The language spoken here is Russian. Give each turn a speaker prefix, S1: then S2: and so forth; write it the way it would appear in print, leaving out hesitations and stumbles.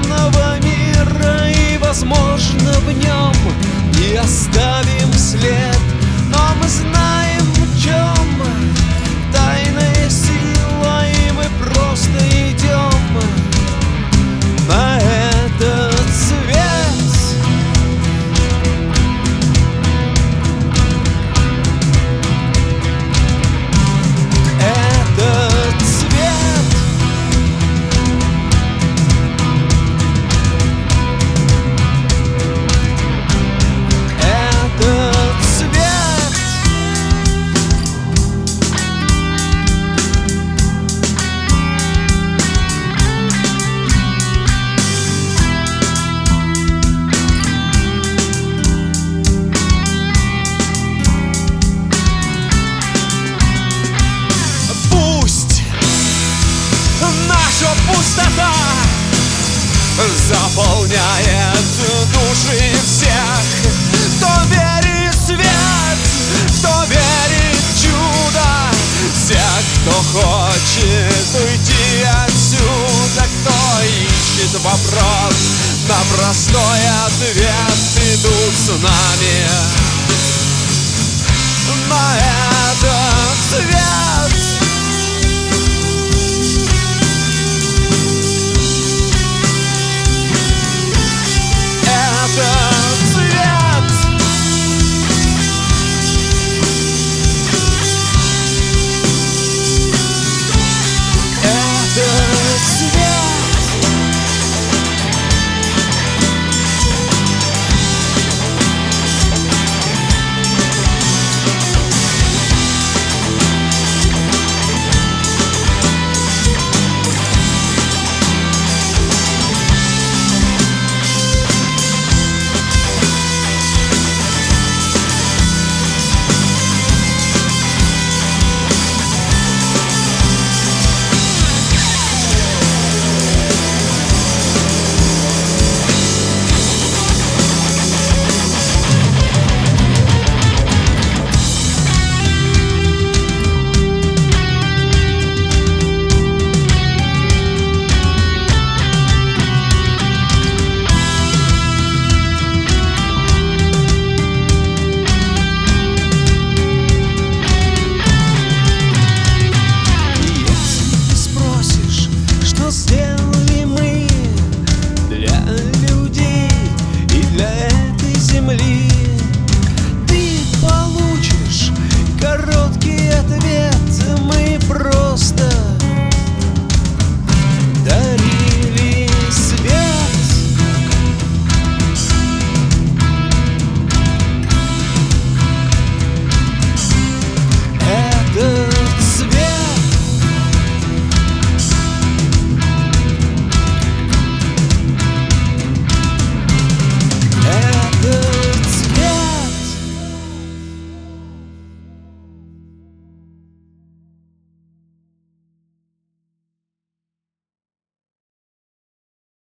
S1: темного мира, и, возможно, в нем не оставим след. Но мы знаем, в чем тайная сила, и мы просто идем на этот свет. Этот свет. Этот свет. Пусть наша пустота заполняет души всех, кто верит в свет, кто верит в чудо, всех, кто хочет уйти отсюда, кто ищет вопрос на простой ответ, идут с нами на этот свет.